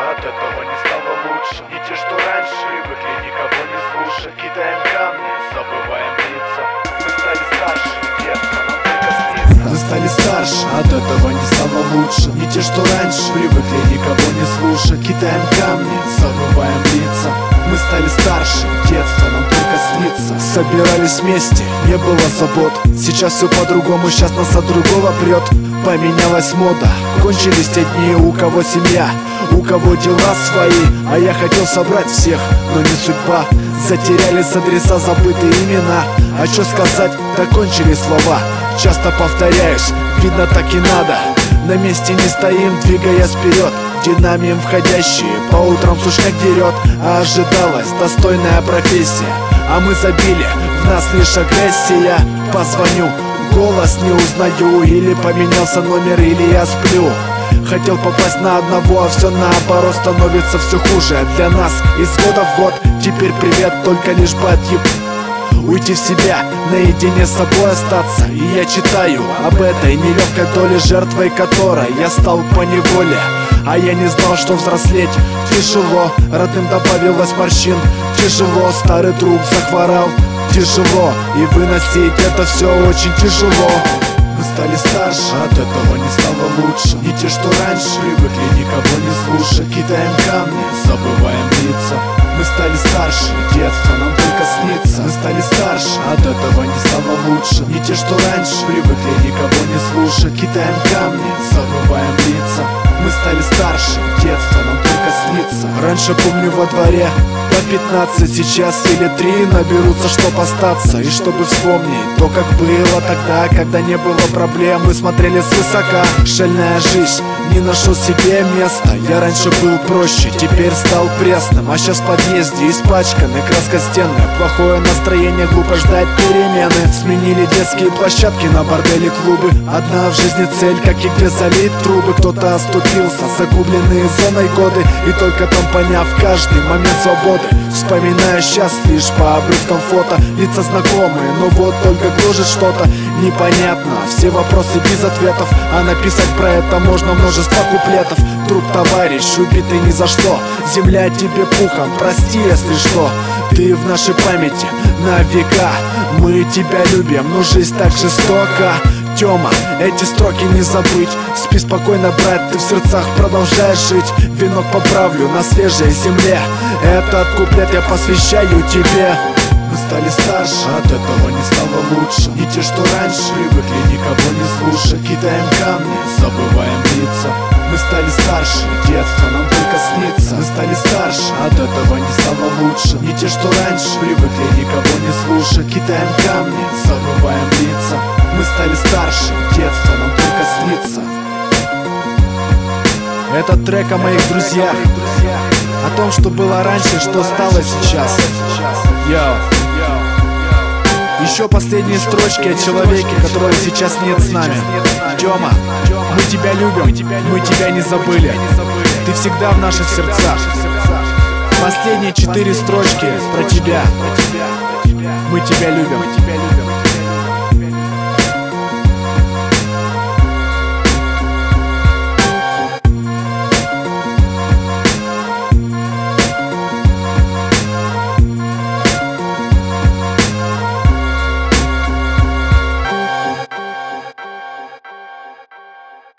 от этого не стало лучше. Не те, что раньше, привыкли никого не слушать. Кидаем камни, забываем лица. Мы стали старше, детство нам только снится. Мы стали старше, от этого не стало лучше. Не те, что раньше, привыкли никого не слушать. Кидаем камни, забываем лица. Мы стали старше, детство нам только снится. Собирались вместе, не было забот. Сейчас все по-другому, сейчас нас от другого прет. Поменялась мода, кончились те дни, у кого семья, у кого дела свои. А я хотел собрать всех, но не судьба. Затерялись адреса, забытые имена. А что сказать, да кончились слова. Часто повторяюсь, видно так и надо. На месте не стоим, двигаясь вперед. Динамием входящие, по утрам сушняк дерет. А ожидалась достойная профессия, а мы забили, в нас лишь агрессия. Позвоню, голос не узнаю. Или поменялся номер, или я сплю. Хотел попасть на одного, а все наоборот становится все хуже для нас из года в год. Теперь привет, только лишь бы отъеб уйти в себя, наедине с собой остаться. И я читаю об этой нелегкой доле, жертвой которой я стал поневоле. А я не знал, что взрослеть тяжело, родным добавилось морщин. Тяжело, старый друг захворал. Тяжело, и выносить это все очень тяжело. Мы стали старше, от этого не стало лучше. Не те, что раньше, привыкли никого не слушать. Кидаем камни, забываем лица. Мы стали старше, детство нам только снится. Мы стали старше, от этого не стало лучше. Не те, что раньше, привыкли никого не слушать. Кидаем камни, забываем лица. Мы стали старше, детство нам только снится. Раньше, помню, во дворе по 15, сейчас или 3 наберутся, чтоб остаться. И чтобы вспомнить то, как было тогда, когда не было проблем, мы смотрели свысока. Шальная жизнь, не нашел себе места. Я раньше был проще, теперь стал пресным. А сейчас в подъезде испачканы, краска стенная. Плохое настроение, глупо ждать перемены. Сменили детские площадки на бордели, клубы. Одна в жизни цель, как и где залить трубы. Кто-то оступился, загубленные зоной годы. И только там, поняв каждый момент свободы, вспоминаю сейчас лишь по обрывкам фото. Лица знакомые, но вот только гложет что-то непонятно. Все вопросы без ответов, а написать про это можно множество куплетов. Друг, товарищ, убитый ни за что. Земля тебе пухом, прости, если что. Ты в нашей памяти на века. Мы тебя любим, но жизнь так жестока. Тёма, эти строки не забыть. Спи спокойно, брат, ты в сердцах продолжаешь жить. Венок поправлю на свежей земле. Этот куплет я посвящаю тебе. Мы стали старше, от этого не стало лучше. Не те, что раньше, привыкли никого не слушать. Кидаем камни, забываем лица. Мы стали старше, детство нам только снится. Мы стали старше, от этого не стало лучше. Не те, что раньше, привыкли никого не слушать. Кидаем камни, забываем лица. Мы стали старше, детство нам только снится. Этот трек о моих друзьях, о том, что было раньше, что стало сейчас. Йоу. Еще последние строчки о человеке, которого сейчас нет с нами. Тёма, мы тебя любим, мы тебя не забыли. Ты всегда в наших сердцах. Последние 4 строчки про тебя. Мы тебя любим.